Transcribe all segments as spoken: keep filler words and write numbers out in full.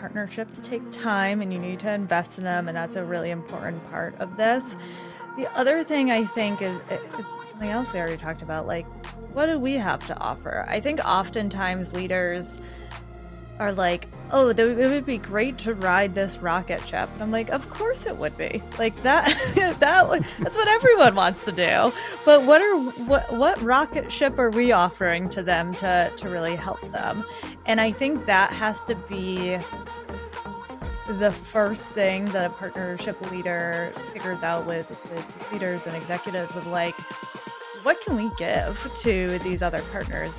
partnerships take time and you need to invest in them, and that's a really important part of this. The other thing I think is, is something else we already talked about, like, what do we have to offer? I think oftentimes leaders are like, oh, th- it would be great to ride this rocket ship. And I'm like, of course it would be. Like that, that would- that's what everyone wants to do. But what are what what rocket ship are we offering to them to to really help them? And I think that has to be the first thing that a partnership leader figures out with with leaders and executives of like, what can we give to these other partners?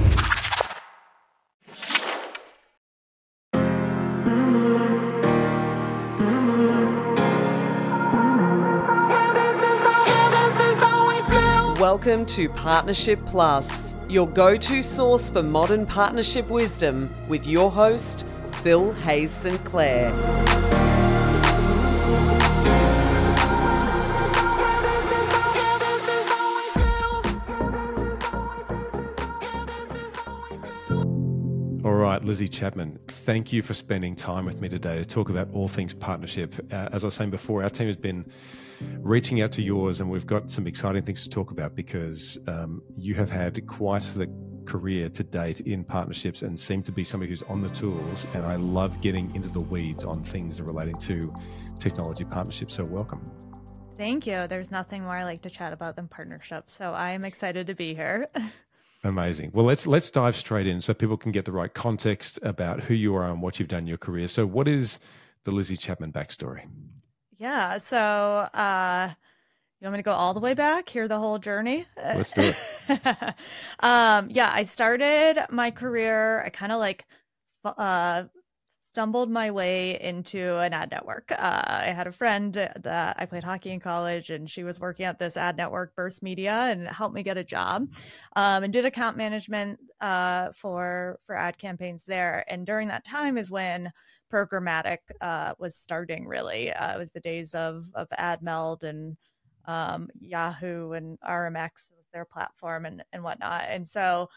Welcome to Partnership Plus, your go-to source for modern partnership wisdom with your host, Phil Hayes Sinclair. All right, Lizzie Chapman, thank you for spending time with me today to talk about all things partnership. Uh, as I was saying before, our team has been reaching out to yours, and we've got some exciting things to talk about because um, you have had quite the career to date in partnerships and seem to be somebody who's on the tools, and I love getting into the weeds on things relating to technology partnerships, so welcome. Thank you. There's nothing more I like to chat about than partnerships, so I am excited to be here. Amazing. Well, let's let's dive straight in so people can get the right context about who you are and what you've done in your career. So what is the Lizzie Chapman backstory? Yeah, so uh, you want me to go all the way back, hear the whole journey? Let's do it. um, yeah, I started my career, I kind of like uh, stumbled my way into an ad network. Uh, I had a friend that I played hockey in college, and she was working at this ad network, Burst Media, and helped me get a job, um, and did account management uh, for for ad campaigns there. And during that time is when programmatic uh, was starting. Really, uh, it was the days of of AdMeld and um, Yahoo and R M X was their platform and and whatnot. And so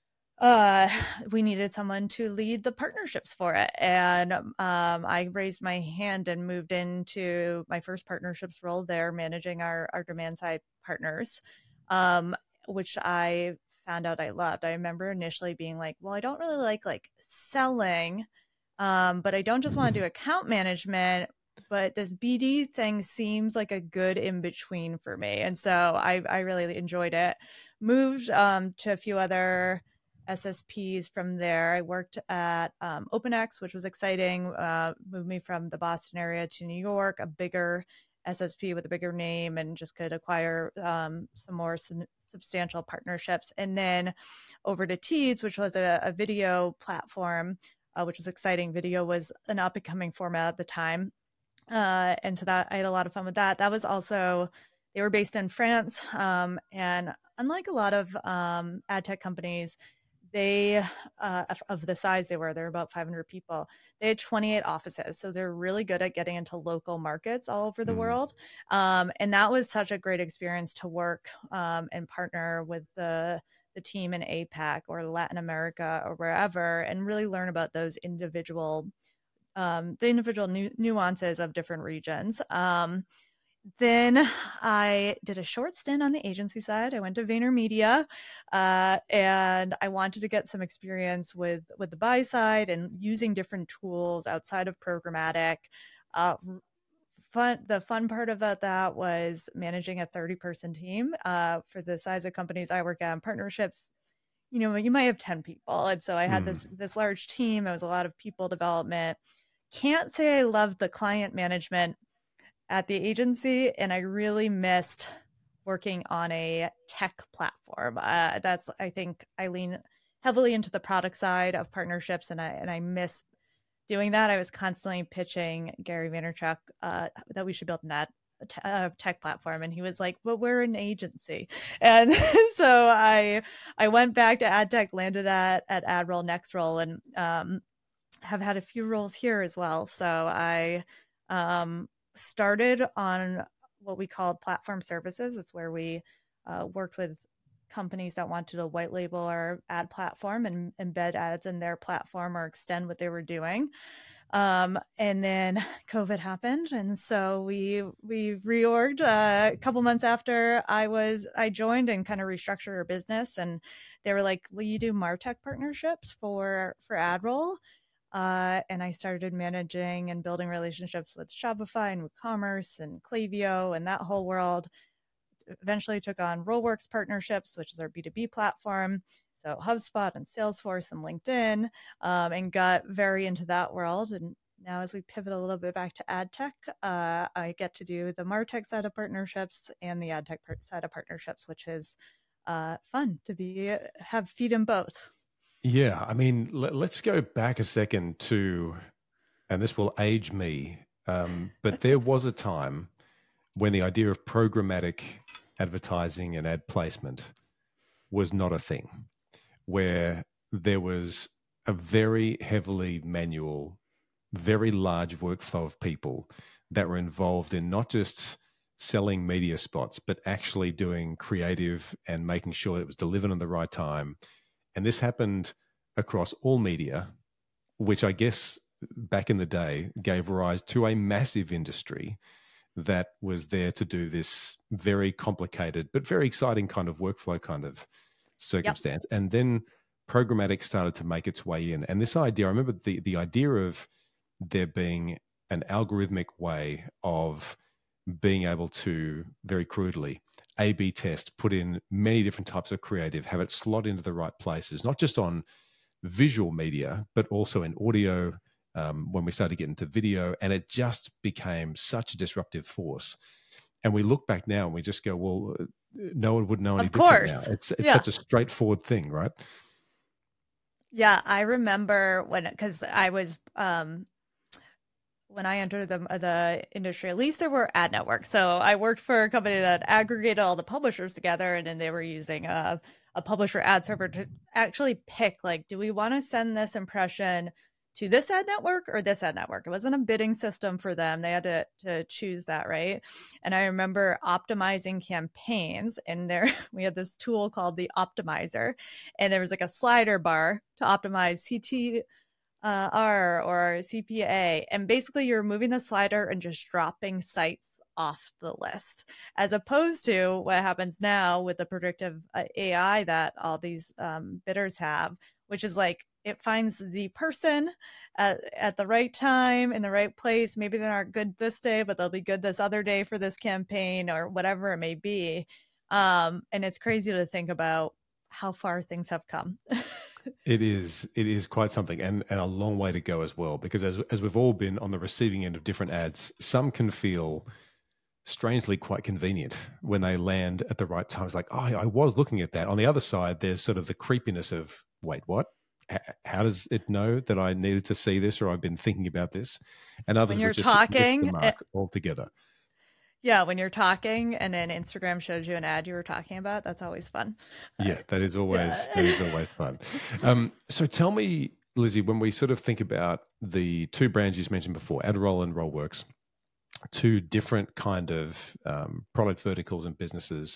uh we needed someone to lead the partnerships for it, and um I raised my hand and moved into my first partnerships role there, managing our our demand side partners, um which I found out I loved. I remember initially being like, well, I don't really like like selling, um but I don't just want to do account management, but this B D thing seems like a good in between for me. And so I I really enjoyed it. Moved um to a few other S S Ps from there. I worked at um, OpenX, which was exciting. Uh, moved me from the Boston area to New York, a bigger S S P with a bigger name, and just could acquire um, some more sub- substantial partnerships. And then over to Teads, which was a, a video platform, uh, which was exciting. Video was an up and coming format at the time. Uh, and so that I had a lot of fun with that. That was also, they were based in France. Um, and unlike a lot of um, ad tech companies, they uh, of the size they were, they're about five hundred people. They had twenty-eight offices, so they're really good at getting into local markets all over the mm. world. Um, and that was such a great experience to work um, and partner with the the team in A PAC or Latin America or wherever, and really learn about those individual um, the individual nu- nuances of different regions. Um, Then I did a short stint on the agency side. I went to VaynerMedia, uh, and I wanted to get some experience with with the buy side and using different tools outside of programmatic. Uh, fun. The fun part about that was managing a thirty person team. Uh, for the size of companies I work at in partnerships, you know, you might have ten people, and so I had mm. this this large team. It was a lot of people development. Can't say I loved the client management at the agency, and I really missed working on a tech platform. Uh, that's, I think I lean heavily into the product side of partnerships, and I and I miss doing that. I was constantly pitching Gary Vaynerchuk uh, that we should build an ad, a, te- a tech platform, and he was like, "But we're an agency," and so I I went back to ad tech, landed at at AdRoll, NextRoll, and um, have had a few roles here as well. So I um, started on what we called platform services. It's where we uh, worked with companies that wanted to white label our ad platform and embed ads in their platform or extend what they were doing. Um, and then COVID happened, and so we we reorged uh, a couple months after I was I joined and kind of restructured our business. And they were like, "Will you do MarTech partnerships for for AdRoll?" Uh, and I started managing and building relationships with Shopify and WooCommerce and Klaviyo and that whole world. Eventually took on Rollworks partnerships, which is our B two B platform. So HubSpot and Salesforce and LinkedIn, um, and got very into that world. And now as we pivot a little bit back to ad tech, uh, I get to do the MarTech side of partnerships and the ad tech part side of partnerships, which is uh, fun to be have feet in both. Yeah, I mean, let, let's go back a second to, and this will age me, um, but there was a time when the idea of programmatic advertising and ad placement was not a thing, where there was a very heavily manual, very large workflow of people that were involved in not just selling media spots, but actually doing creative and making sure it was delivered on the right time. And this happened across all media, which I guess back in the day gave rise to a massive industry that was there to do this very complicated but very exciting kind of workflow kind of circumstance. Yep. And then programmatic started to make its way in. And this idea, I remember the, the idea of there being an algorithmic way of being able to, very crudely, A B test, put in many different types of creative, have it slot into the right places, not just on visual media, but also in audio, um, when we started getting into video, and it just became such a disruptive force. And we look back now and we just go, well, no one would know any of different course. now. It's it's yeah. such a straightforward thing, right? Yeah, I remember when, because I was, um, when I entered the the industry, at least there were ad networks. So I worked for a company that aggregated all the publishers together, and then they were using a, a publisher ad server to actually pick, like, do we want to send this impression to this ad network or this ad network? It wasn't a bidding system for them. They had to, to choose that, right? And I remember optimizing campaigns, and there we had this tool called the Optimizer, and there was like a slider bar to optimize C T Uh, R or C P A, and basically you're moving the slider and just dropping sites off the list, as opposed to what happens now with the predictive uh, A I that all these um, bidders have, which is like it finds the person at, at the right time in the right place. Maybe they're not good this day, but they'll be good this other day for this campaign or whatever it may be. Um, and it's crazy to think about how far things have come. It is. It is quite something, and, and a long way to go as well. Because as as we've all been on the receiving end of different ads, some can feel strangely quite convenient when they land at the right time. It's like, oh, I was looking at that. On the other side, there's sort of the creepiness of, wait, what? How does it know that I needed to see this or I've been thinking about this? And others when you're would just talking, miss the mark altogether. Yeah, when you're talking and then Instagram shows you an ad you were talking about, that's always fun. Yeah, uh, that is always yeah. that is always fun. Um, so tell me, Lizzie, when we sort of think about the two brands you mentioned before, AdRoll and Rollworks, two different kind of um, product verticals and businesses,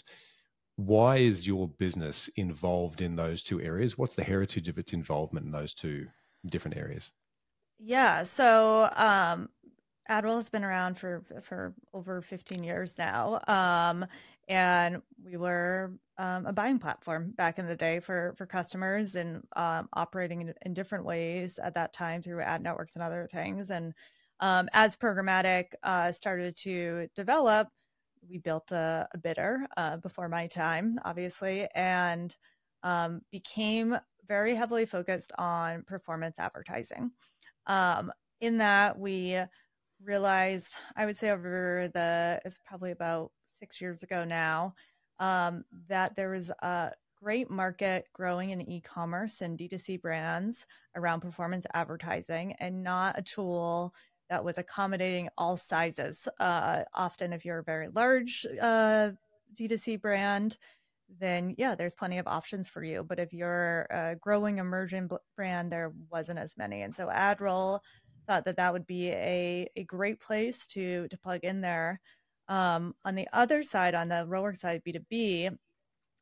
why is your business involved in those two areas? What's the heritage of its involvement in those two different areas? Yeah, so um, AdRoll has been around for for over fifteen years now, um, and we were um, a buying platform back in the day for for customers, and um, operating in, in different ways at that time through ad networks and other things. And um, as programmatic uh, started to develop, we built a, a bidder uh, before my time, obviously, and um, became very heavily focused on performance advertising. Um, in that we realized, I would say over the, it's probably about six years ago now, um, that there was a great market growing in e-commerce and D two C brands around performance advertising, and not a tool that was accommodating all sizes. Uh, often if you're a very large uh, D two C brand, then yeah, there's plenty of options for you. But if you're a growing emerging brand, there wasn't as many. And so AdRoll thought that that would be a, a great place to, to plug in there. Um, on the other side, on the Rollworks side, B two B,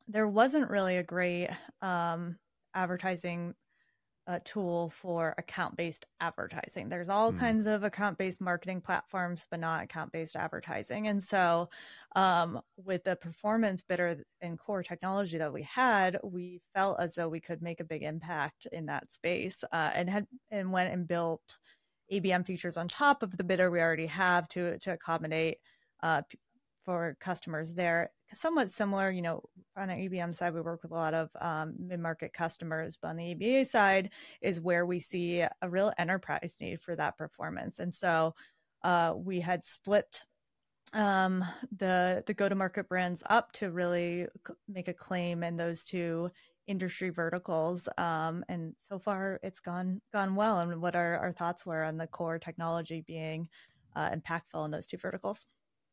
there wasn't really a great um, advertising uh, tool for account-based advertising. There's all Mm. kinds of account-based marketing platforms, but not account-based advertising. And so, um, with the performance bidder and core technology that we had, we felt as though we could make a big impact in that space, uh, and had and went and built A B M features on top of the bidder we already have to to accommodate uh, for customers there. Somewhat similar, you know, on the A B M side, we work with a lot of um, mid-market customers, but on the A B A side is where we see a real enterprise need for that performance. And so uh, we had split um, the the go-to-market brands up to really make a claim in those two industry verticals. Um, and so far, it's gone gone well. And what our, our thoughts were on the core technology being uh, impactful in those two verticals.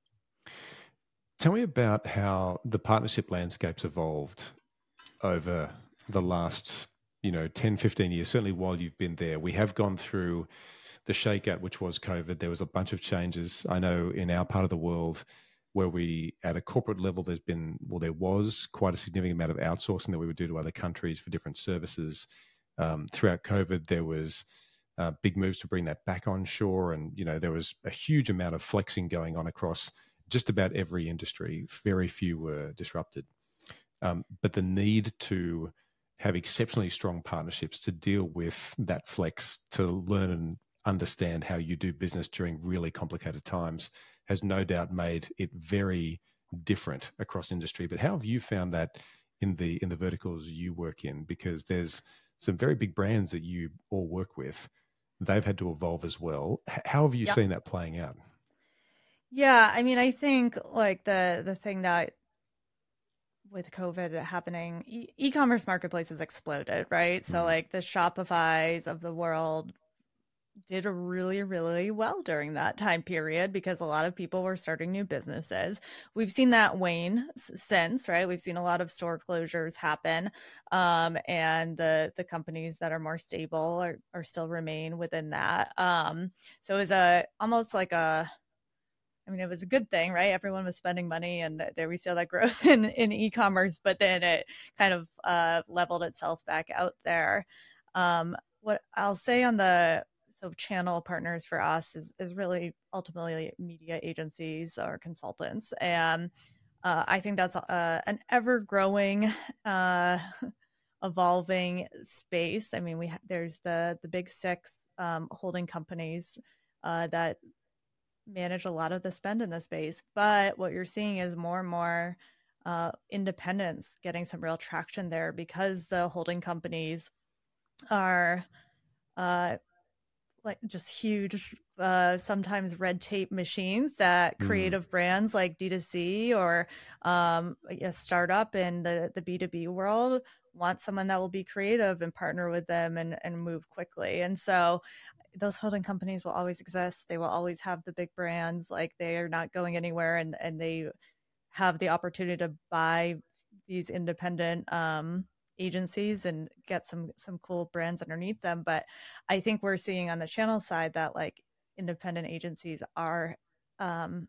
Tell me about how the partnership landscape's evolved over the last, you know, ten, fifteen years, certainly while you've been there. We have gone through the shakeout, which was COVID. There was a bunch of changes. I know in our part of the world where we, at a corporate level, there's been, well, there was quite a significant amount of outsourcing that we would do to other countries for different services. Um, throughout COVID, there was uh, big moves to bring that back on shore. And, you know, there was a huge amount of flexing going on across just about every industry. Very few were disrupted. Um, but the need to have exceptionally strong partnerships to deal with that flex, to learn and understand how you do business during really complicated times, has no doubt made it very different across industry. But how have you found that in the in the verticals you work in? Because there's some very big brands that you all work with. They've had to evolve as well. How have you Yep. seen that playing out? Yeah, I mean, I think like the the thing that with COVID happening, e- e-commerce marketplaces exploded, right? So Mm. like the Shopify's of the world did really, really well during that time period because a lot of people were starting new businesses. We've seen that wane s- since, right? We've seen a lot of store closures happen, um, and the the companies that are more stable are, are still remain within that. Um, so it was a almost like a I mean, it was a good thing, right? Everyone was spending money, and there we saw that growth in, in e-commerce. But then it kind of uh, leveled itself back out there. Um, what I'll say on the so channel partners for us is is really ultimately media agencies or consultants, and uh, I think that's uh, an ever growing. Uh, evolving space. I mean, we ha- there's the the big six um, holding companies uh, that manage a lot of the spend in the space. But what you're seeing is more and more uh, independence getting some real traction there because the holding companies are uh, like just huge, uh, sometimes red tape machines that Mm. creative brands like D two C or um, a startup in the, the B two B world want someone that will be creative and partner with them and, and move quickly. And so those holding companies will always exist. They will always have the big brands, like they are not going anywhere, and and they have the opportunity to buy these independent um, agencies and get some some cool brands underneath them. But I think we're seeing on the channel side that like independent agencies are um,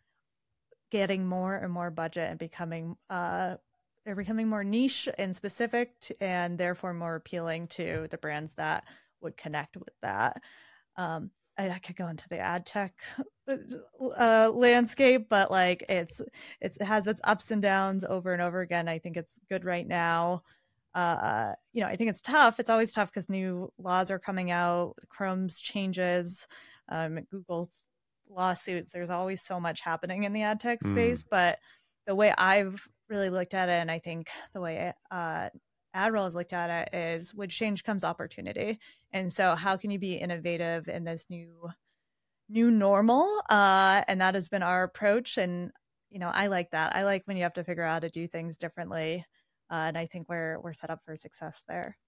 getting more and more budget and becoming uh, they're becoming more niche and specific to, and therefore more appealing to the brands that would connect with that. Um, I, I could go into the ad tech uh, landscape, but like it's, it's it has its ups and downs over and over again. I think it's good right now. Uh, you know, I think it's tough. It's always tough because new laws are coming out, Chrome's changes, um, Google's lawsuits. There's always so much happening in the ad tech Mm. space. But the way I've really looked at it, and I think the way uh, AdRoll has looked at it, is with change comes opportunity. And so, how can you be innovative in this new new normal? Uh, and that has been our approach. And you know, I like that. I like when you have to figure out how to do things differently. Uh, and I think we're we're set up for success there.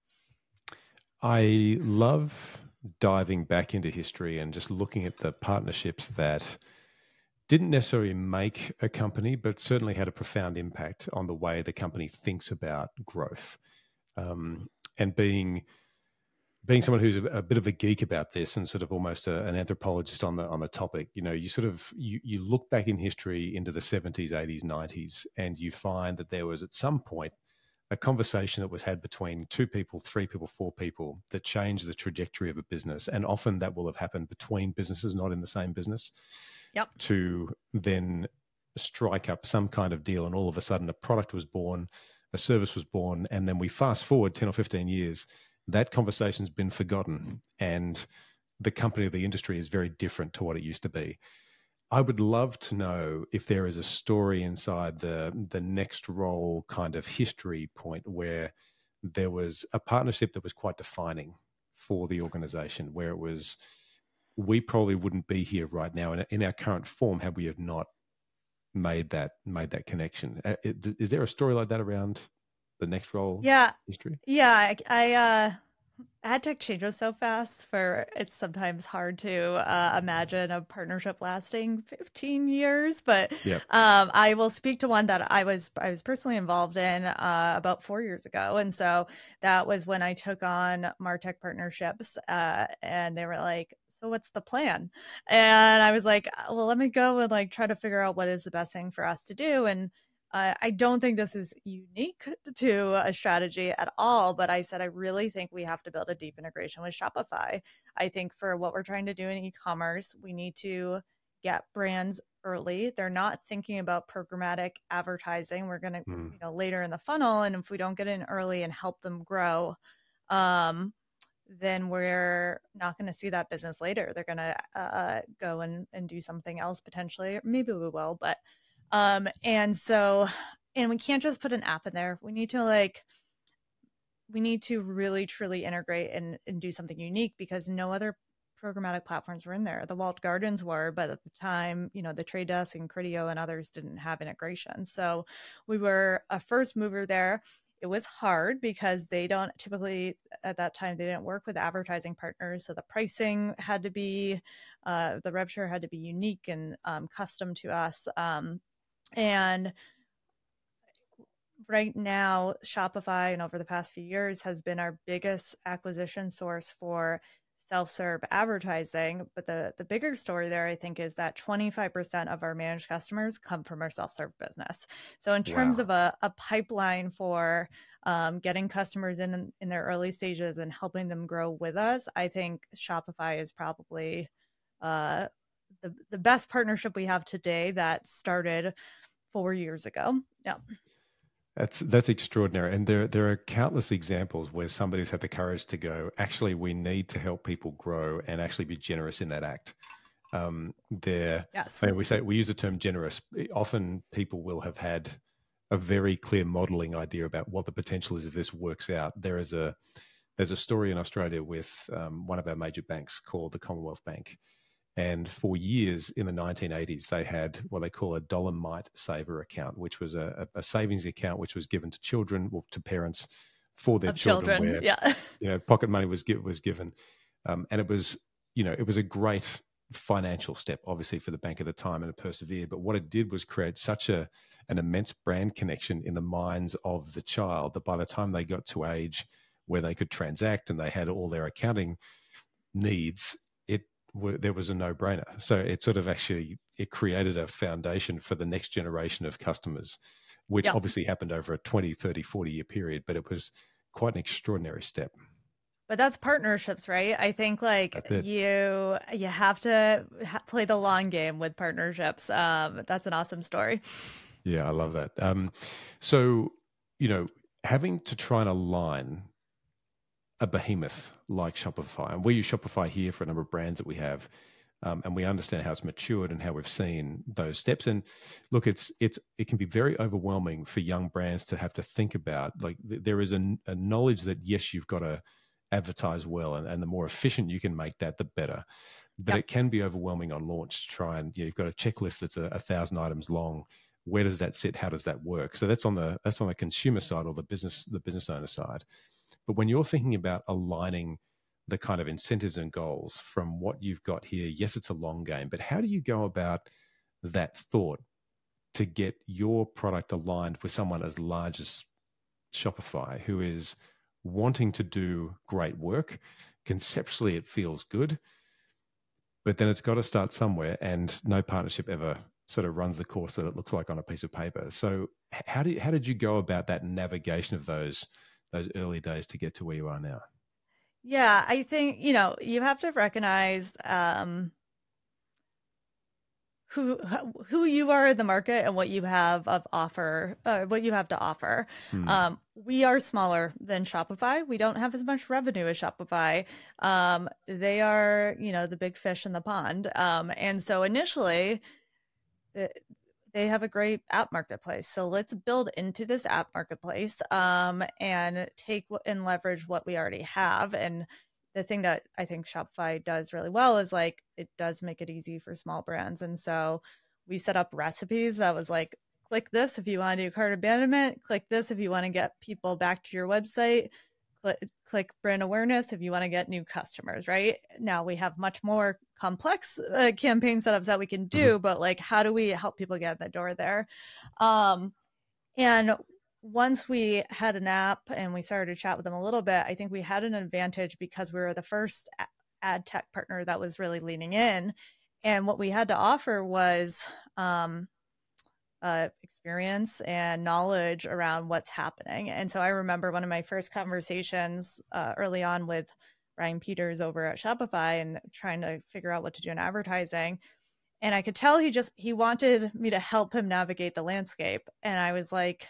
I love diving back into history and just looking at the partnerships that didn't necessarily make a company, but certainly had a profound impact on the way the company thinks about growth. Um, and being being someone who's a, a bit of a geek about this and sort of almost a, an anthropologist on the on the topic, you know, you sort of you you look back in history into the seventies, eighties, nineties, and you find that there was at some point a conversation that was had between two people, three people, four people that changed the trajectory of a business, and often that will have happened between businesses, not in the same business. Yep. To then strike up some kind of deal, and all of a sudden a product was born, a service was born, and then we fast forward ten or fifteen years. That conversation's been forgotten, and the company or the industry is very different to what it used to be. I would love to know if there is a story inside the the Next Roll kind of history point where there was a partnership that was quite defining for the organization, where it was, we probably wouldn't be here right now in, in our current form had we have not made that made that connection. Uh, Is there a story like that around the Next Roll Yeah. history? Yeah. I, I uh, ad tech changes so fast for it's sometimes hard to uh, imagine a partnership lasting fifteen years, but Yep. um, I will speak to one that I was I was personally involved in uh, about four years ago, and so that was when I took on MarTech Partnerships, uh, and they were like, "So what's the plan?" And I was like, "Well, let me go and like try to figure out what is the best thing for us to do." And uh, I don't think this is unique to a strategy at all, but I said, I really think we have to build a deep integration with Shopify. I think for what we're trying to do in e-commerce, we need to get brands early. They're not thinking about programmatic advertising. We're going to, Mm. you know, later in the funnel. And if we don't get in early and help them grow, um, then we're not going to see that business later. They're going to uh, go and, and do something else potentially. Maybe we will, but Um, and so, and we can't just put an app in there. We need to like, we need to really truly integrate and, and do something unique because no other programmatic platforms were in there. The walled gardens were, but at the time, you know, the Trade Desk and Criteo and others didn't have integration. So we were a first mover there. It was hard because they don't typically at that time, they didn't work with advertising partners. So the pricing had to be, uh, the rev share had to be unique and um, custom to us. Um, and right now, Shopify, and over the past few years, has been our biggest acquisition source for self-serve advertising. But the, the bigger story there, I think, is that twenty-five percent of our managed customers come from our self-serve business. So in terms Wow. of a, a pipeline for um, getting customers in in their early stages and helping them grow with us, I think Shopify is probably uh, the, the best partnership we have today that started four years ago. Yeah. That's that's extraordinary, and there there are countless examples where somebody's had the courage to go, actually, we need to help people grow and actually be generous in that act. Um, there, Yes. I mean, we say we use the term generous. Often, people will have had a very clear modeling idea about what the potential is if this works out. There is a there's a story in Australia with um, one of our major banks called the Commonwealth Bank. And for years in the nineteen eighties, they had what they call a Dollarmite Saver account, which was a, a savings account which was given to children or to parents for their Of children, children. where Yeah. you know pocket money was was given, um, and it was you know it was a great financial step, obviously, for the bank at the time, and it persevered. But what it did was create such a an immense brand connection in the minds of the child that by the time they got to age where they could transact and they had all their accounting needs, it there was a no-brainer. So it sort of actually it created a foundation for the next generation of customers, which Yep. obviously happened over a twenty, thirty, forty year period, but it was quite an extraordinary step. But that's partnerships, right? I think like That's it. you you have to ha- play the long game with partnerships. Um, that's an awesome story. Yeah, I love that. Um, so, you know, having to try and align a behemoth like Shopify, and we use Shopify here for a number of brands that we have, um, and we understand how it's matured and how we've seen those steps. And look, it's it's it can be very overwhelming for young brands to have to think about. Like th- there is a, a knowledge that yes, you've got to advertise well, and, and the more efficient you can make that, the better. But Yep. it can be overwhelming on launch to try and you know, you've got a checklist that's a, a thousand items long. Where does that sit? How does that work? So that's on the that's on the consumer side or the business the business owner side. But when you're thinking about aligning the kind of incentives and goals from what you've got here, yes, it's a long game, but how do you go about that thought to get your product aligned with someone as large as Shopify, who is wanting to do great work. Conceptually, it feels good, but then it's got to start somewhere, and no partnership ever sort of runs the course that it looks like on a piece of paper. So how do you, how did you go about that navigation of those those early days to get to where you are now? Yeah, I think, you know, you have to recognize um, who who you are in the market and what you have of offer, uh, what you have to offer. Hmm. Um, we are smaller than Shopify. We don't have as much revenue as Shopify. Um, they are, you know, the big fish in the pond. Um, and so initially, the, they have a great app marketplace. So let's build into this app marketplace um, and take and leverage what we already have. And the thing that I think Shopify does really well is like it does make it easy for small brands. And so we set up recipes that was like, click this if you want to do cart abandonment, click this if you want to get people back to your website, click, click brand awareness if you want to get new customers, right? Now we have much more complex uh, campaign setups that we can do, mm-hmm. but like, how do we help people get in the door there? Um, and once we had an app and we started to chat with them a little bit, I think we had an advantage because we were the first ad tech partner that was really leaning in. And what we had to offer was um, uh, experience and knowledge around what's happening. And so I remember one of my first conversations uh, early on with Brian Peters over at Shopify and trying to figure out what to do in advertising. And I could tell he just, he wanted me to help him navigate the landscape. And I was like,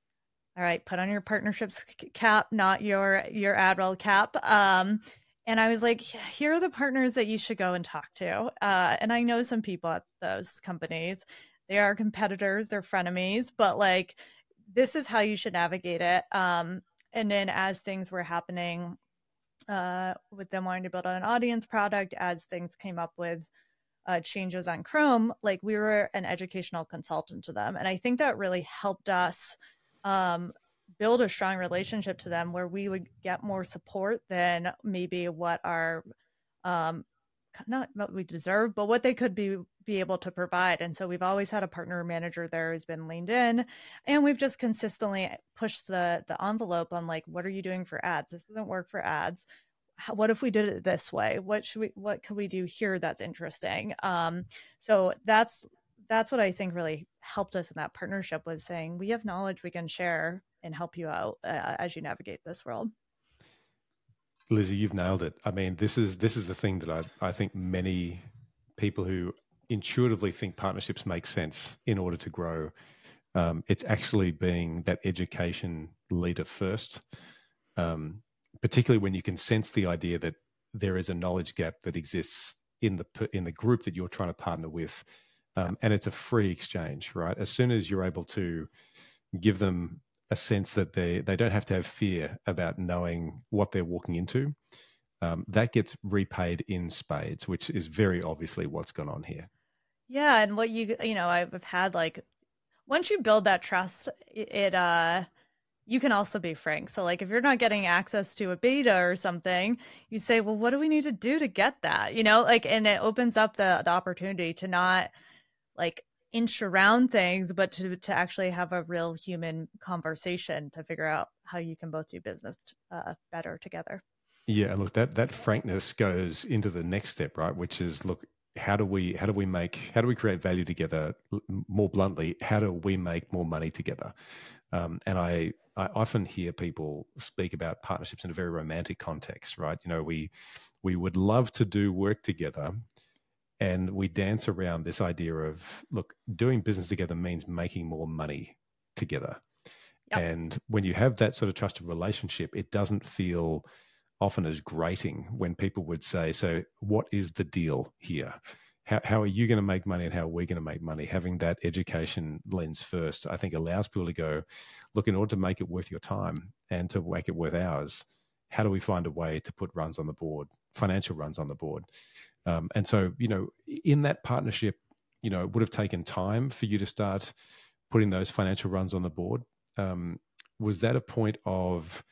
all right, put on your partnerships cap, not your, your ad rel cap. Um, and I was like, here are the partners that you should go and talk to. Uh, and I know some people at those companies. They are competitors, they're frenemies, but like, this is how you should navigate it. Um, and then as things were happening uh, with them wanting to build on an audience product, as things came up with uh, changes on Chrome, like we were an educational consultant to them. And I think that really helped us um, build a strong relationship to them where we would get more support than maybe what our um, not what we deserve, but what they could be be able to provide. And so we've always had a partner manager there who's been leaned in, and we've just consistently pushed the the envelope on like, what are you doing for ads? This doesn't work for ads. How, what if we did it this way? What should we? What could we do here that's interesting? Um, so that's that's what I think really helped us in that partnership, was saying we have knowledge we can share and help you out uh, as you navigate this world. Lizzie, you've nailed it. I mean, this is this is the thing that I, I think many people who intuitively think partnerships make sense in order to grow. Um, it's actually being that education leader first, um, particularly when you can sense the idea that there is a knowledge gap that exists in the in the group that you're trying to partner with, um, and it's a free exchange, right? As soon as you're able to give them a sense that they they don't have to have fear about knowing what they're walking into, um, that gets repaid in spades, which is very obviously what's gone on here. Yeah, and what you you know I've had like once you build that trust, it uh you can also be frank. So like if you're not getting access to a beta or something, you say, well, what do we need to do to get that? You know, like, and it opens up the the opportunity to not like inch around things, but to, to actually have a real human conversation to figure out how you can both do business uh, better together. Yeah, look, that that frankness goes into the next step, right? Which is, look, how do we how do we make how do we create value together? More bluntly, how do we make more money together? Um, and I I often hear people speak about partnerships in a very romantic context, right? You know, we we would love to do work together. And we dance around this idea of, look, doing business together means making more money together. Yep. And when you have that sort of trusted relationship, it doesn't feel often as grating when people would say, so what is the deal here? How, how are you going to make money and how are we going to make money? Having that education lens first, I think, allows people to go, look, in order to make it worth your time and to make it worth ours, how do we find a way to put runs on the board, financial runs on the board? Um, and so, you know, in that partnership, you know, it would have taken time for you to start putting those financial runs on the board. Um, was that a point of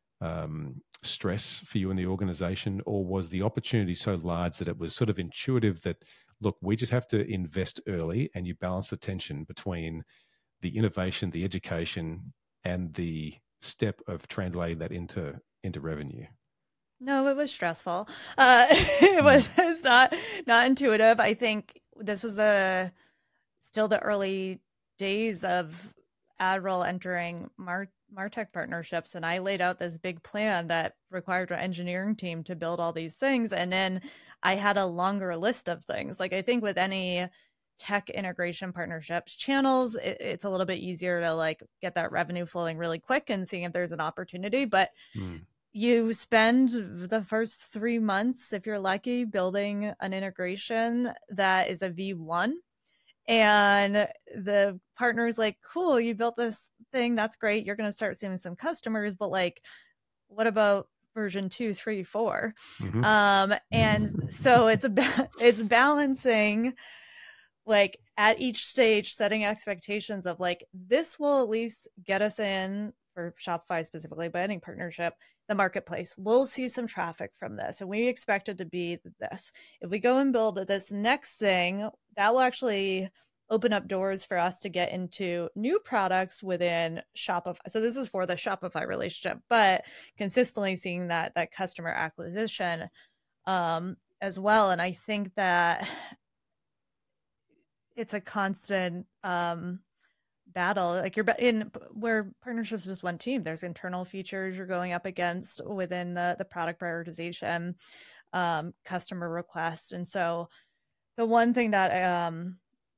um, stress for you in the organization, or was the opportunity so large that it was sort of intuitive that, look, we just have to invest early, and you balance the tension between the innovation, the education, and the step of translating that into into revenue? No, it was stressful. Uh, it was it's not not intuitive. I think this was the still the early days of Admiral entering Mar Martech partnerships, and I laid out this big plan that required our engineering team to build all these things, and then I had a longer list of things. Like I think with any tech integration partnerships, channels, it, it's a little bit easier to like get that revenue flowing really quick and seeing if there's an opportunity, but Mm. you spend the first three months, if you're lucky, building an integration that is a V one. And the partner is like, cool, you built this thing. That's great. You're going to start seeing some customers. But like, what about version two, three, four? Mm-hmm. Um, and so it's a, it's balancing like at each stage, setting expectations of like, this will at least get us in for Shopify specifically, but any partnership, the marketplace. We'll see some traffic from this, and we expect it to be this. If we go and build this next thing, that will actually open up doors for us to get into new products within Shopify. So this is for the Shopify relationship, but consistently seeing that that customer acquisition um, as well. And I think that it's a constant um, battle. Like you're in where partnerships is one team. There's internal features you're going up against within the the product prioritization, um, customer request, and so the one thing that um,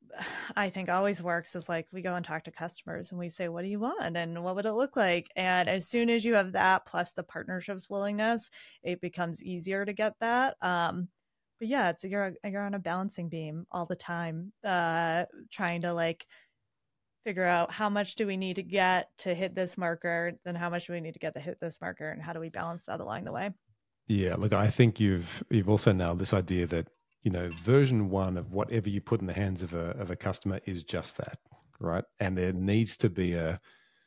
I think always works is like we go and talk to customers and we say, what do you want and what would it look like? And as soon as you have that plus the partnership's willingness, it becomes easier to get that. Um, but yeah, it's you're you're on a balancing beam all the time, uh, trying to like figure out how much do we need to get to hit this marker, then how much do we need to get to hit this marker, and how do we balance that along the way? Yeah, look, I think you've you've also nailed this idea that, you know, version one of whatever you put in the hands of a of a customer is just that, right? And there needs to be a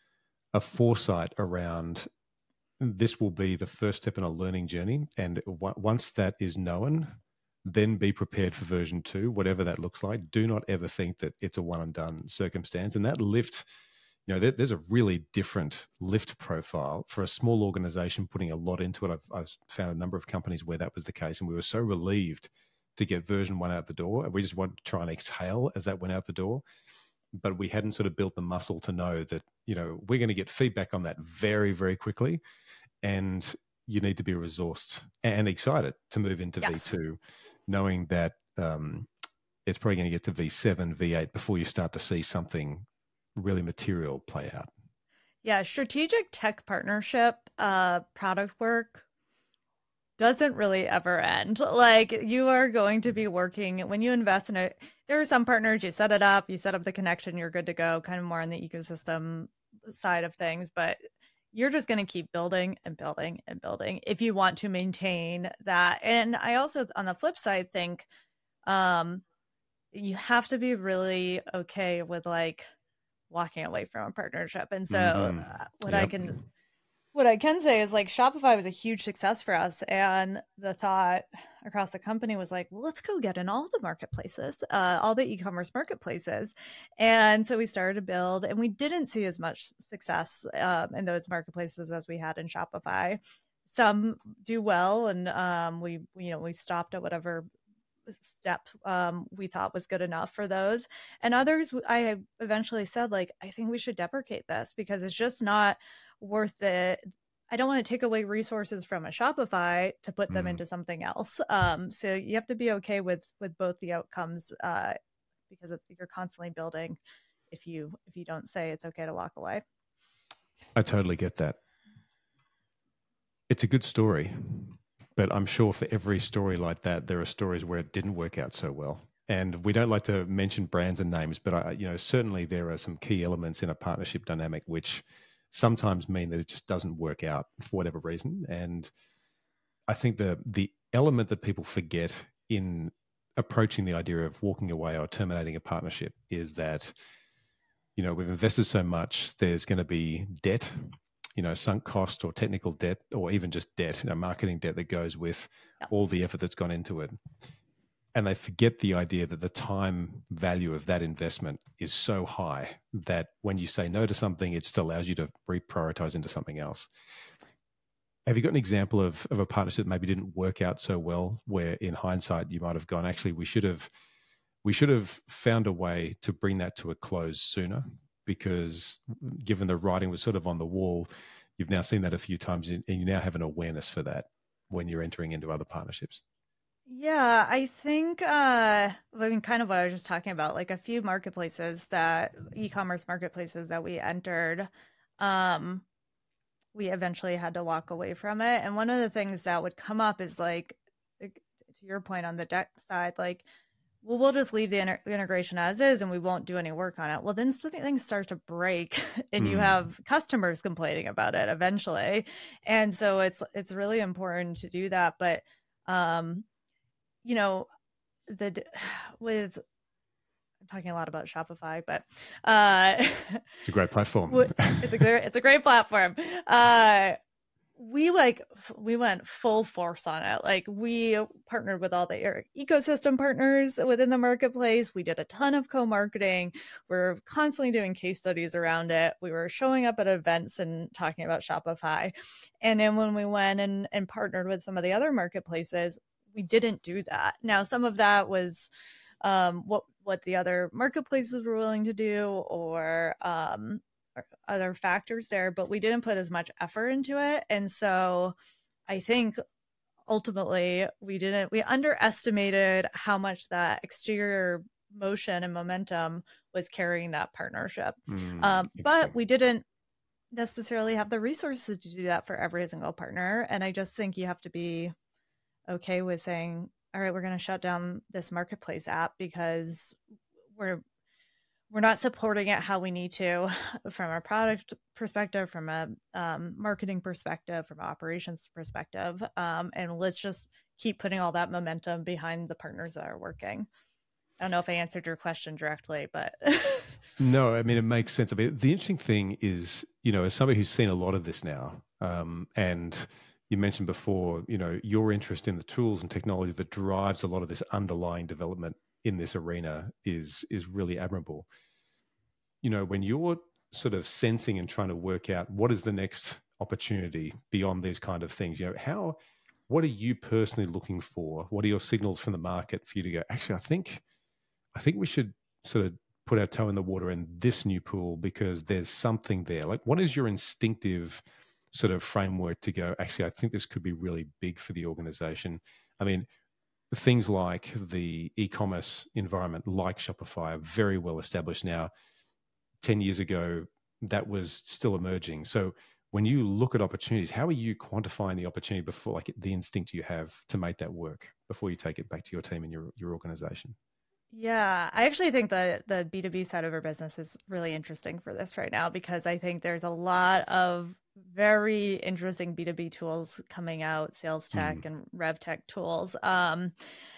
a foresight around this will be the first step in a learning journey, and w- once that is known, then be prepared for version two, whatever that looks like. Do not ever think that it's a one and done circumstance. And that lift, you know, there, there's a really different lift profile for a small organization putting a lot into it. I've, I've found a number of companies where that was the case, and we were so relieved to get version one out the door. And we just wanted to try and exhale as that went out the door. But we hadn't sort of built the muscle to know that, you know, we're going to get feedback on that very, very quickly. And you need to be resourced and excited to move into yes. V two, knowing that um, it's probably going to get to V seven, V eight before you start to see something really material play out. Yeah, strategic tech partnership, uh, product work doesn't really ever end. Like you are going to be working when you invest in it. There are some partners, you set it up, you set up the connection, you're good to go, kind of more on the ecosystem side of things, but you're just going to keep building and building and building if you want to maintain that. And I also, on the flip side, think um, you have to be really okay with like walking away from a partnership. And so mm-hmm. uh, what yep. I can, what I can say is like Shopify was a huge success for us. And the thought across the company was like, well, let's go get in all the marketplaces, uh, all the e-commerce marketplaces. And so we started to build, and we didn't see as much success um, in those marketplaces as we had in Shopify. Some do well. And um, we, you know, we stopped at whatever step um, we thought was good enough for those. And others, I eventually said, like, I think we should deprecate this because it's just not worth it. I don't want to take away resources from a Shopify to put them mm. into something else. Um, so you have to be okay with with both the outcomes uh, because it's, you're constantly building. If you if you don't say it's okay to walk away, I totally get that. It's a good story, but I'm sure for every story like that, there are stories where it didn't work out so well. And we don't like to mention brands and names, but I, you know, certainly there are some key elements in a partnership dynamic which sometimes mean that it just doesn't work out for whatever reason. And I think the the element that people forget in approaching the idea of walking away or terminating a partnership is that, you know, we've invested so much, there's going to be debt, you know, sunk cost or technical debt, or even just debt, you know, marketing debt that goes with yep. all the effort that's gone into it. And they forget the idea that the time value of that investment is so high that when you say no to something, it just allows you to reprioritize into something else. Have you got an example of, of a partnership that maybe didn't work out so well, where in hindsight you might have gone, actually, we should have we should have found a way to bring that to a close sooner, because given the writing was sort of on the wall, you've now seen that a few times and you now have an awareness for that when you're entering into other partnerships? Yeah, I think, uh, I mean, kind of what I was just talking about, like a few marketplaces that, e-commerce marketplaces that we entered, um, we eventually had to walk away from it. And one of the things that would come up is like, like, to your point on the deck side, like, well, we'll just leave the inter- integration as is and we won't do any work on it. Well, then something things start to break and you Mm. have customers complaining about it eventually. And so it's it's really important to do that. But um, you know, the with I'm talking a lot about Shopify, but uh It's a great platform. it's a great it's a great platform. Uh we like we went full force on it. Like we partnered with all the ecosystem partners within the marketplace. We did a ton of co-marketing. We're constantly doing case studies around it. We were showing up at events and talking about Shopify. And then when we went and, and partnered with some of the other marketplaces, we didn't do that. Now, some of that was um, what what the other marketplaces were willing to do, or um, other factors there, but we didn't put as much effort into it. And so I think ultimately we didn't, we underestimated how much that exterior motion and momentum was carrying that partnership. Mm, um, but we didn't necessarily have the resources to do that for every single partner. And I just think you have to be okay with saying, all right, we're going to shut down this marketplace app because we're we're not supporting it how we need to from a product perspective, from a um, marketing perspective, from an operations perspective. Um, and let's just keep putting all that momentum behind the partners that are working. I don't know if I answered your question directly, but. No, I mean, it makes sense. I mean, the interesting thing is, you know, as somebody who's seen a lot of this now, um, and you mentioned before, you know, your interest in the tools and technology that drives a lot of this underlying development in this arena is is really admirable. You know, when you're sort of sensing and trying to work out what is the next opportunity beyond these kind of things, you know, how, what are you personally looking for? What are your signals from the market for you to go, actually, I think, I think we should sort of put our toe in the water in this new pool because there's something there. Like, what is your instinctive sort of framework to go, actually, I think this could be really big for the organization? I mean, things like the e-commerce environment, like Shopify, are very well established now. ten years ago, that was still emerging. So when you look at opportunities, how are you quantifying the opportunity before, like the instinct you have to make that work before you take it back to your team and your, your organization? Yeah, I actually think that the B two B side of our business is really interesting for this right now, because I think there's a lot of very interesting B two B tools coming out, sales tech mm. and rev tech tools. Um,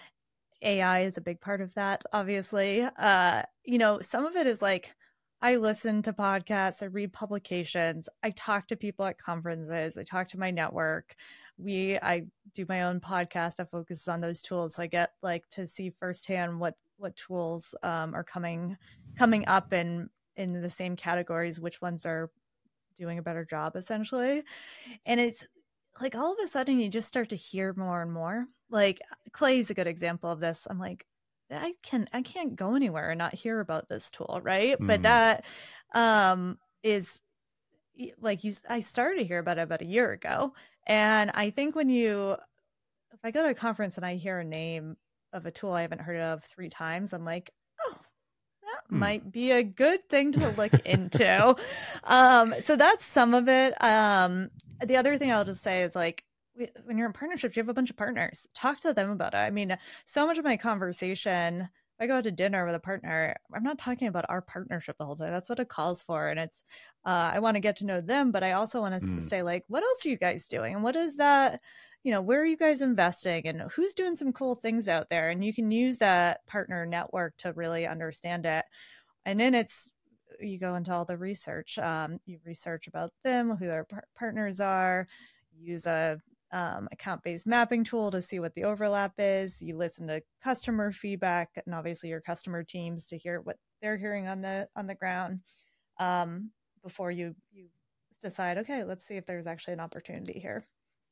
A I is a big part of that, obviously. Uh, you know, some of it is like, I listen to podcasts, I read publications, I talk to people at conferences, I talk to my network. We, I do my own podcast that focuses on those tools. So I get like to see firsthand what, what tools um, are coming, coming up in, in the same categories, which ones are doing a better job essentially. And it's like, all of a sudden you just start to hear more and more. Like Clay's a good example of this. I'm like, I can I can't go anywhere and not hear about this tool, right? Mm. But that um, is like you. I started to hear about it about a year ago, and I think when you, if I go to a conference and I hear a name of a tool I haven't heard of three times, I'm like, oh, that mm. might be a good thing to look into. um, so that's some of it. Um, the other thing I'll just say is like, when you're in partnerships, you have a bunch of partners. Talk to them about it. I mean, so much of my conversation, if I go out to dinner with a partner, I'm not talking about our partnership the whole time. That's what it calls for. And it's, uh, I want to get to know them, but I also want to mm. say like, what else are you guys doing? And what is that, you know, where are you guys investing and who's doing some cool things out there? And you can use that partner network to really understand it. And then it's, you go into all the research. Um, you research about them, who their par- partners are, use a Um, account-based mapping tool to see what the overlap is. You listen to customer feedback and obviously your customer teams to hear what they're hearing on the on the ground um, before you you decide, okay, let's see if there's actually an opportunity here.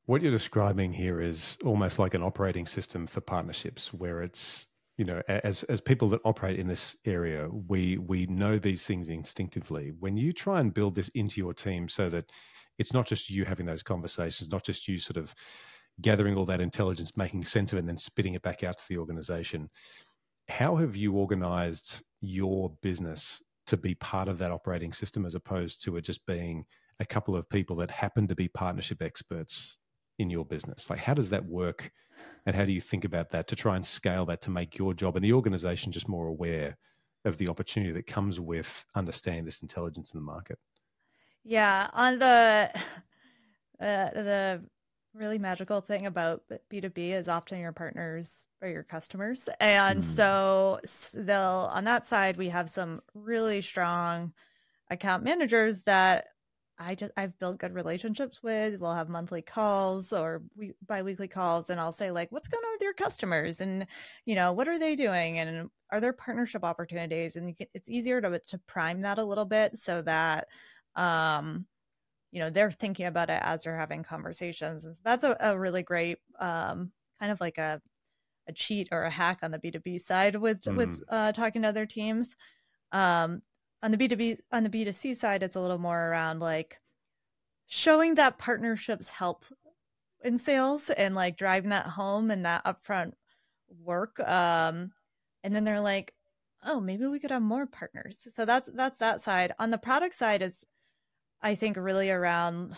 What you're describing here is almost like an operating system for partnerships, where it's, you know, as as people that operate in this area, we we know these things instinctively. When you try and build this into your team so that it's not just you having those conversations, not just you sort of gathering all that intelligence, making sense of it, and then spitting it back out to the organization, how have you organized your business to be part of that operating system as opposed to it just being a couple of people that happen to be partnership experts in your business? Like, how does that work? And how do you think about that to try and scale that to make your job and the organization just more aware of the opportunity that comes with understanding this intelligence in the market? Yeah, on the uh, the really magical thing about B two B is often your partners are your customers. And Mm. so s- they'll on that side we have some really strong account managers that I just I've built good relationships with. We'll have monthly calls or we, biweekly calls, and I'll say like, "What's going on with your customers? And you know, what are they doing? And are there partnership opportunities?" And you can, it's easier to to prime that a little bit so that um, you know they're thinking about it as they're having conversations. And so that's a, a really great um, kind of like a a cheat or a hack on the B two B side with with Mm. uh, talking to other teams. Um, on the B two B on the B two C side, it's a little more around like showing that partnerships help in sales and like driving that home and that upfront work. Um, and then they're like, oh, maybe we could have more partners. So that's that's that side. On the product side is I think really around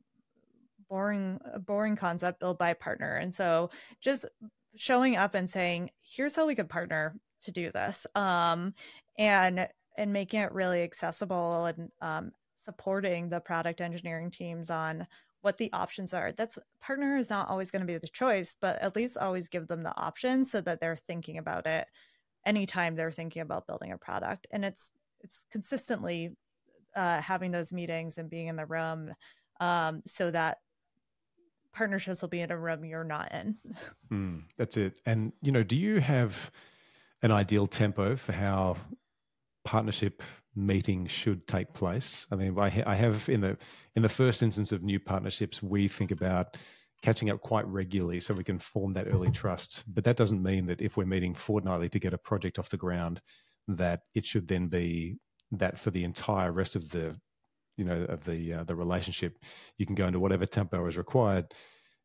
boring a boring concept build by partner. And so just showing up and saying, here's how we could partner to do this. Um, and and making it really accessible and um, supporting the product engineering teams on what the options are. That's partner is not always going to be the choice, but at least always give them the option so that they're thinking about it anytime they're thinking about building a product. And it's it's consistently uh, having those meetings and being in the room um, so that partnerships will be in a room you're not in. Mm, that's it. And, you know, do you have an ideal tempo for how partnership meetings should take place? I mean, I, ha- I have in the in the first instance of new partnerships, we think about catching up quite regularly so we can form that early trust. But that doesn't mean that if we're meeting fortnightly to get a project off the ground, that it should then be that for the entire rest of the you know of the uh, the relationship. You can go into whatever tempo is required.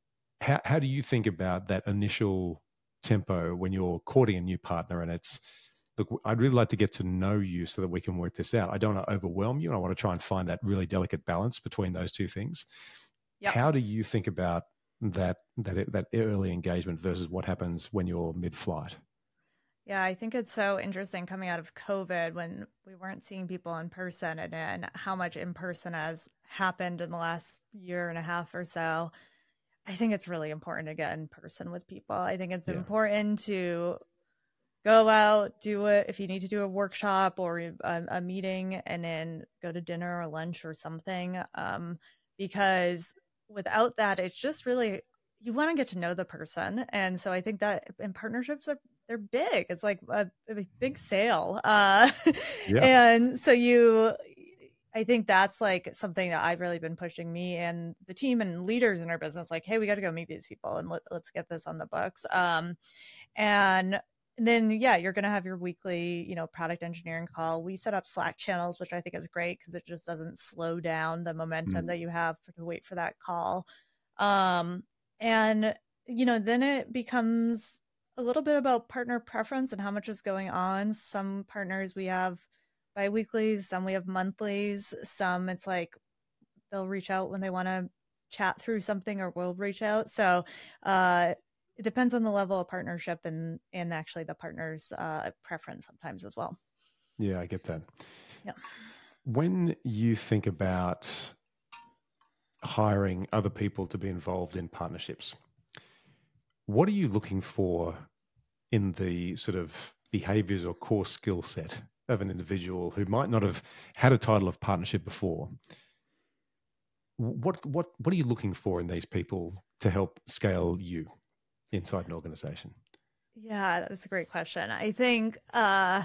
How how do you think about that initial tempo when you're courting a new partner and it's, look, I'd really like to get to know you so that we can work this out. I don't want to overwhelm you and I want to try and find that really delicate balance between those two things. Yep. How do you think about that that that early engagement versus what happens when you're mid-flight? Yeah, I think it's so interesting coming out of COVID when we weren't seeing people in person and, and how much in person has happened in the last year and a half or so. I think it's really important to get in person with people. I think it's Yeah. important to go out, do it if you need to do a workshop or a, a meeting, and then go to dinner or lunch or something. Um, because without that, it's just really you want to get to know the person, and so I think that in partnerships are they're big. It's like a, a big sale, uh, Yeah. and so you. I think that's like something that I've really been pushing me and the team and leaders in our business. Like, hey, we got to go meet these people and let, let's get this on the books. Um, and and then yeah, you're going to have your weekly, you know, product engineering call. We set up Slack channels, which I think is great because it just doesn't slow down the momentum Mm. that you have for, to wait for that call. Um, and you know, then it becomes a little bit about partner preference and how much is going on. Some partners we have bi-weeklies, some we have monthlies, some it's like they'll reach out when they want to chat through something or we'll reach out. So uh it depends on the level of partnership and and actually the partner's uh, preference sometimes as well. Yeah, I get that. Yeah. When you think about hiring other people to be involved in partnerships, what are you looking for in the sort of behaviors or core skill set of an individual who might not have had a title of partnership before? What what what are you looking for in these people to help scale you inside an organization? Yeah, that's a great question. I think uh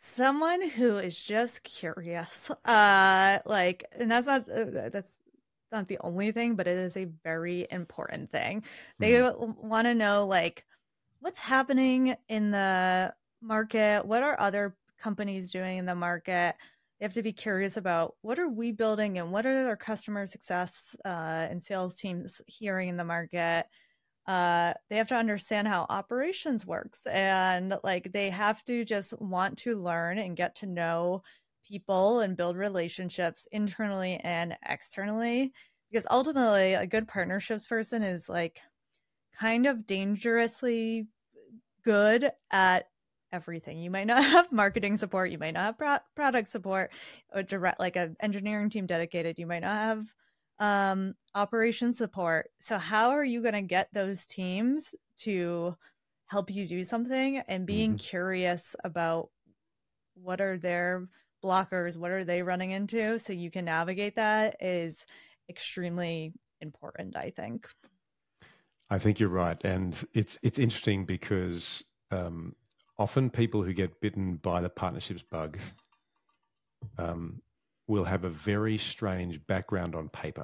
someone who is just curious. Uh like and that's not uh, that's not the only thing, but it is a very important thing. They Mm. want to know like what's happening in the market, what are other companies doing in the market. They have to be curious about what are we building and what are our customer success uh, and sales teams hearing in the market. Uh, they have to understand how operations works, and like they have to just want to learn and get to know people and build relationships internally and externally, because ultimately a good partnerships person is like kind of dangerously good at everything. You might not have marketing support, you might not have pro- product support, or direct like an engineering team dedicated. You might not have um, operation support. So how are you going to get those teams to help you do something? And being Mm-hmm. curious about what are their blockers, what are they running into, so you can navigate that is extremely important, I think. I think you're right, and it's it's interesting because um, often people who get bitten by the partnerships bug um, will have a very strange background on paper,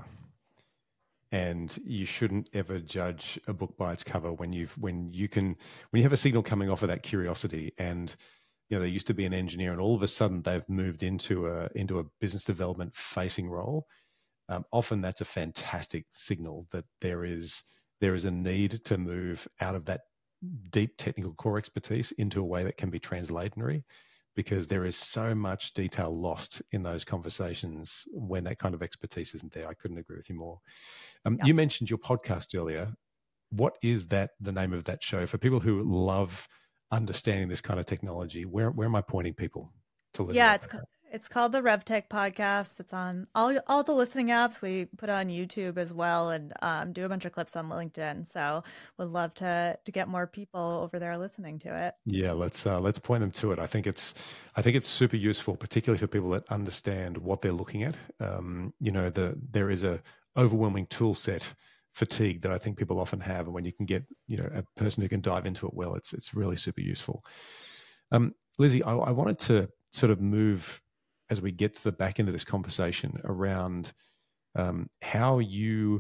and you shouldn't ever judge a book by its cover when you've when you can when you have a signal coming off of that curiosity. And you know, they used to be an engineer, and all of a sudden they've moved into a into a business development facing role. Um, often that's a fantastic signal that there is there is a need to move out of that deep technical core expertise into a way that can be translatory, because there is so much detail lost in those conversations when that kind of expertise isn't there. I couldn't agree with you more. Um, Yeah. you mentioned your podcast earlier. What is that? The name of that show for people who love understanding this kind of technology? Where where am I pointing people to learn more Yeah, it's about that? it's called the RevTech Podcast. It's on all all the listening apps. We put it on YouTube as well, and um, do a bunch of clips on LinkedIn. So would love to to get more people over there listening to it. Yeah, let's uh, let's point them to it. I think it's I think it's super useful, particularly for people that understand what they're looking at. Um, you know, the there is a overwhelming tool set fatigue that I think people often have, and when you can get you know a person who can dive into it well, it's it's really super useful. Um, Lizzie, I, I wanted to sort of move as we get to the back end of this conversation around um, how you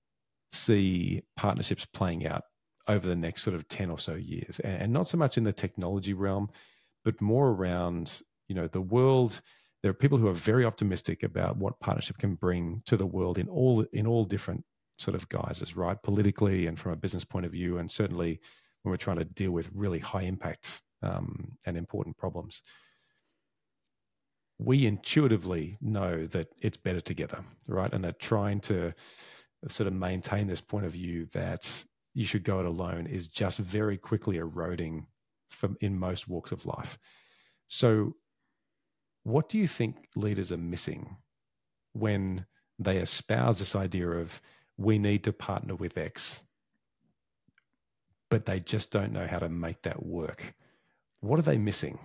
see partnerships playing out over the next sort of ten or so years, and, and not so much in the technology realm, but more around, you know, the world. There are people who are very optimistic about what partnership can bring to the world in all in all different sort of guises, right? Politically and from a business point of view, and certainly when we're trying to deal with really high impact um, and important problems. We intuitively know that it's better together, right? And that trying to sort of maintain this point of view that you should go it alone is just very quickly eroding from in most walks of life. So what do you think leaders are missing when they espouse this idea of we need to partner with X, but they just don't know how to make that work? What are they missing?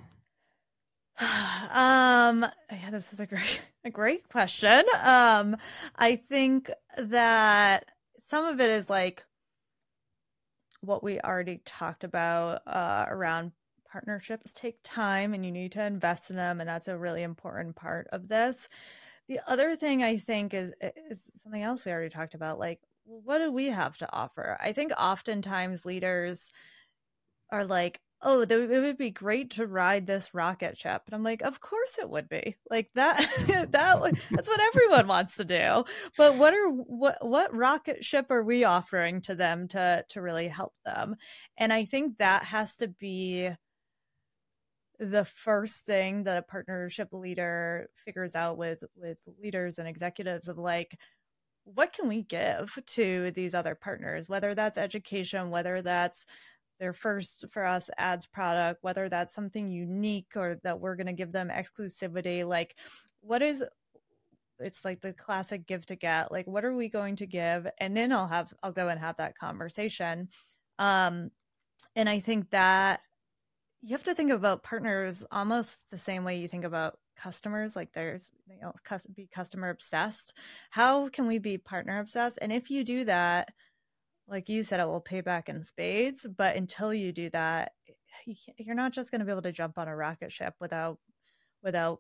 Um, yeah, this is a great a great question. Um, I think that some of it is like what we already talked about uh, around partnerships take time and you need to invest in them, and that's a really important part of this. The other thing I think is is something else we already talked about, like what do we have to offer? I think oftentimes leaders are like, oh, it would be great to ride this rocket ship. And I'm like, of course it would be. Like that, that that's what everyone wants to do. But what are what what rocket ship are we offering to them to to really help them? And I think that has to be the first thing that a partnership leader figures out with with leaders and executives of like, what can we give to these other partners, whether that's education, whether that's their first for us ads product, whether that's something unique or that we're going to give them exclusivity. Like what is it's like the classic give to get, like what are we going to give? And then i'll have i'll go and have that conversation. um and I think that you have to think about partners almost the same way you think about customers. Like there's, you know, be customer obsessed. How can we be partner obsessed? And if you do that, like you said, it will pay back in spades. But until you do that, you you're not just going to be able to jump on a rocket ship without without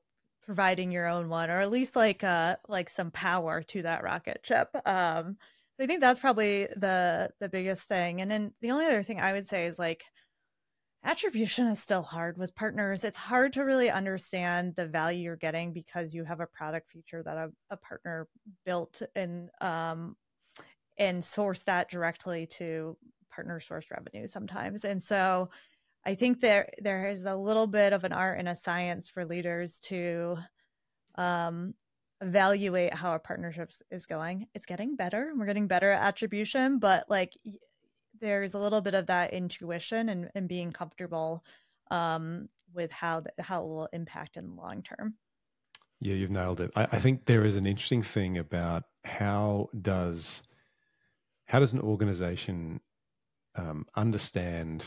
providing your own one, or at least like uh like some power to that rocket ship. Um, so I think that's probably the the biggest thing. And then the only other thing I would say is like attribution is still hard with partners. It's hard to really understand the value you're getting because you have a product feature that a, a partner built and um and source that directly to partner source revenue sometimes. And so I think there there is a little bit of an art and a science for leaders to um, evaluate how a partnership is going. It's getting better. We're getting better at attribution, but like there's a little bit of that intuition and, and being comfortable um, with how the, how it will impact in the long term. Yeah, you've nailed it. I, I think there is an interesting thing about how does how does an organization um, understand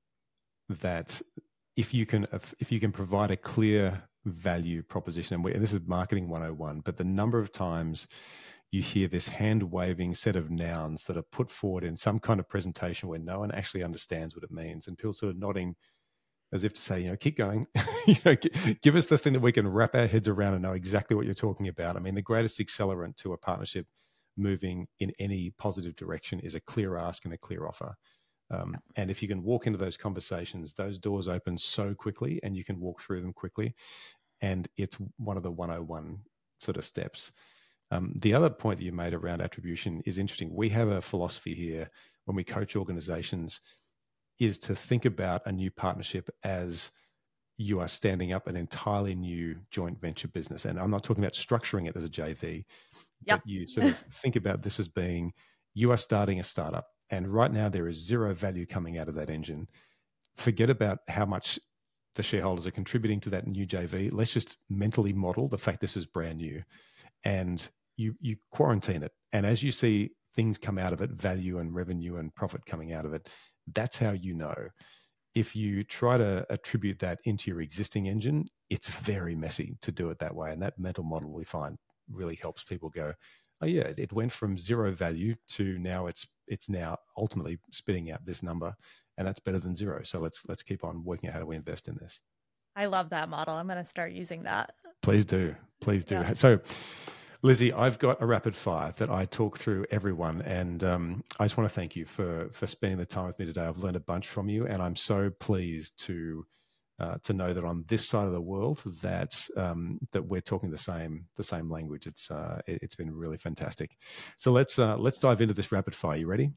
that if you can if you can provide a clear value proposition, and, we, and this is marketing one oh one, but the number of times you hear this hand-waving set of nouns that are put forward in some kind of presentation where no one actually understands what it means, and people sort of nodding as if to say, you know, keep going, you know, give us the thing that we can wrap our heads around and know exactly what you're talking about. I mean, the greatest accelerant to a partnership moving in any positive direction is a clear ask and a clear offer. Um, and if you can walk into those conversations, those doors open so quickly and you can walk through them quickly. And it's one of the one oh one sort of steps. Um, the other point that you made around attribution is interesting. We have a philosophy here when we coach organizations is to think about a new partnership as you are standing up an entirely new joint venture business. And I'm not talking about structuring it as a J V, yep. but you sort of think about this as being, you are starting a startup. And right now there is zero value coming out of that engine. Forget about how much the shareholders are contributing to that new J V. Let's just mentally model the fact this is brand new. And you you quarantine it. And as you see things come out of it, value and revenue and profit coming out of it, that's how you know. If you try to attribute that into your existing engine, it's very messy to do it that way. And that mental model we find really helps people go, oh yeah, it went from zero value to now it's it's now ultimately spitting out this number, and that's better than zero. So let's let's keep on working out how do we invest in this. I love that model. I'm going to start using that. Please do. Please do. Yeah. So Lizzie, I've got a rapid fire that I talk through everyone, and um, I just want to thank you for for spending the time with me today. I've learned a bunch from you, and I'm so pleased to uh, to know that on this side of the world that um, that we're talking the same the same language. It's uh, it, it's been really fantastic. So let's uh, let's dive into this rapid fire. You ready?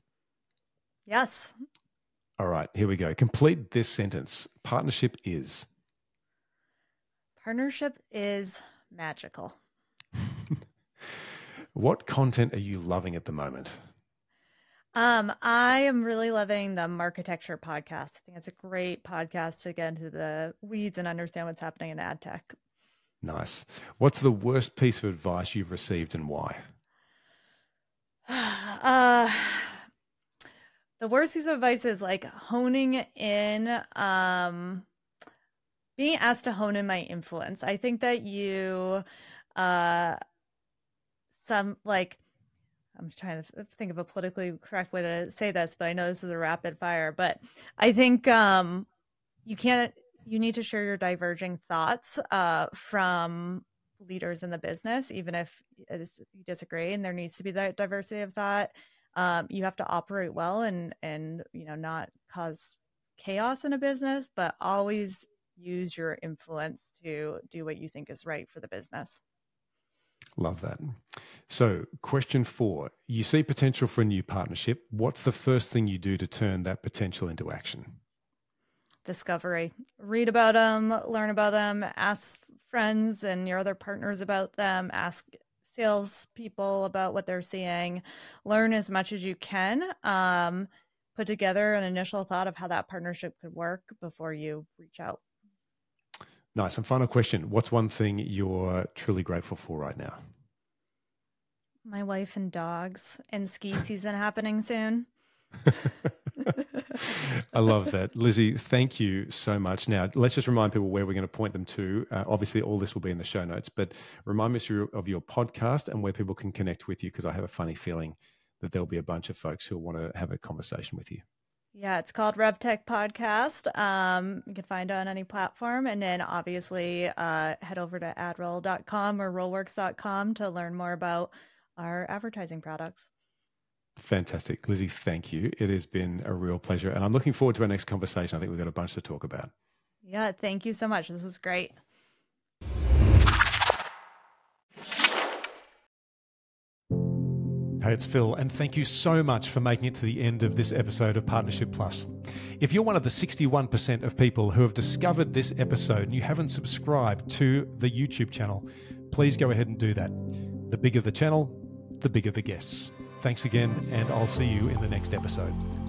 Yes. All right, here we go. Complete this sentence. Partnership is. Partnership is magical. What content are you loving at the moment? Um, I am really loving the Marketecture podcast. I think it's a great podcast to get into the weeds and understand what's happening in ad tech. Nice. What's the worst piece of advice you've received and why? Uh, the worst piece of advice is like honing in, um, being asked to hone in my influence. I think that you, uh, some like, I'm trying to think of a politically correct way to say this, but I know this is a rapid fire, but I think, um, you can't, you need to share your diverging thoughts, uh, from leaders in the business, even if you disagree, and there needs to be that diversity of thought. Um, you have to operate well and, and, you know, not cause chaos in a business, but always use your influence to do what you think is right for the business. Love that. So question four, you see potential for a new partnership. What's the first thing you do to turn that potential into action? Discovery. Read about them, learn about them, ask friends and your other partners about them, ask salespeople about what they're seeing, learn as much as you can, um, put together an initial thought of how that partnership could work before you reach out. Nice. And final question, what's one thing you're truly grateful for right now? My wife and dogs, and ski season happening soon. I love that. Lizzie, thank you so much. Now, let's just remind people where we're going to point them to. Uh, obviously, all this will be in the show notes, but remind us of your podcast and where people can connect with you, because I have a funny feeling that there'll be a bunch of folks who want to have a conversation with you. Yeah, it's called RevTech Podcast. Um, you can find it on any platform. And then obviously uh, head over to adroll dot com or rollworks dot com to learn more about our advertising products. Fantastic. Lizzie, thank you. It has been a real pleasure. And I'm looking forward to our next conversation. I think we've got a bunch to talk about. Yeah, thank you so much. This was great. Hey, it's Phil, and thank you so much for making it to the end of this episode of Partnership Plus. If you're one of the sixty-one percent of people who have discovered this episode and you haven't subscribed to the YouTube channel, please go ahead and do that. The bigger the channel, the bigger the guests. Thanks again, and I'll see you in the next episode.